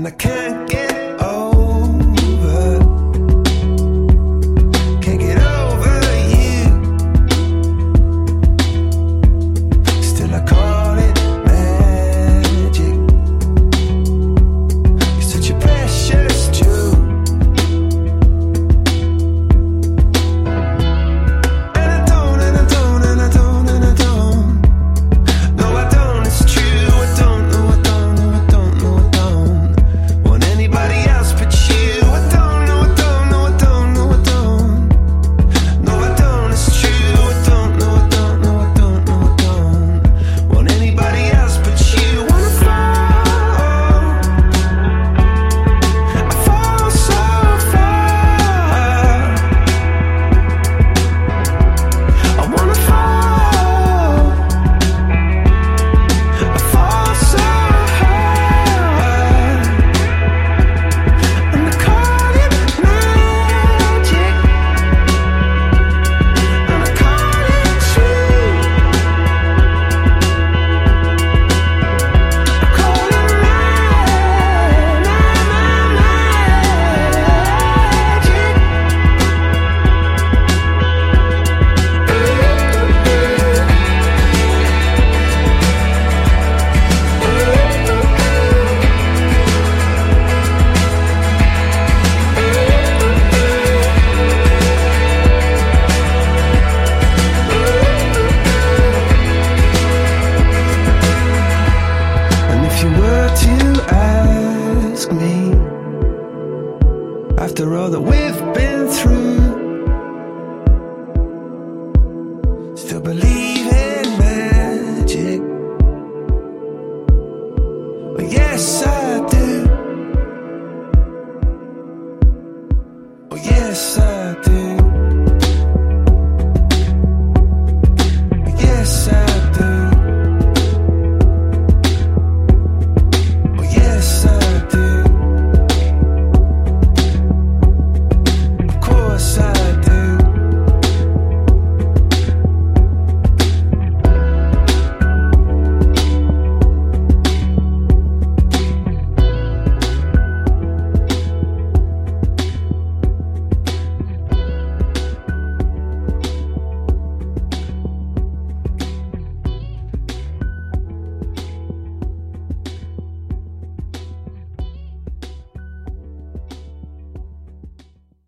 and I can't get over, can't get over you. Still I call it magic. You're such a precious jewel, and I don't, and I don't, and I don't, and I don't. No, I don't. It's true. I don't know. I don't know. I don't know. I don't want anybody else but you. I don't know. I don't know. I don't know. I don't. No, I don't. It's true. I don't know. I don't know. I don't know. I don't want anybody else but you. Wanna fall? I fall so far. I wanna fall. I fall so hard, and I call it magic, and I call it true. I call it magic. And if you were to ask me, after all that we've been through, still believe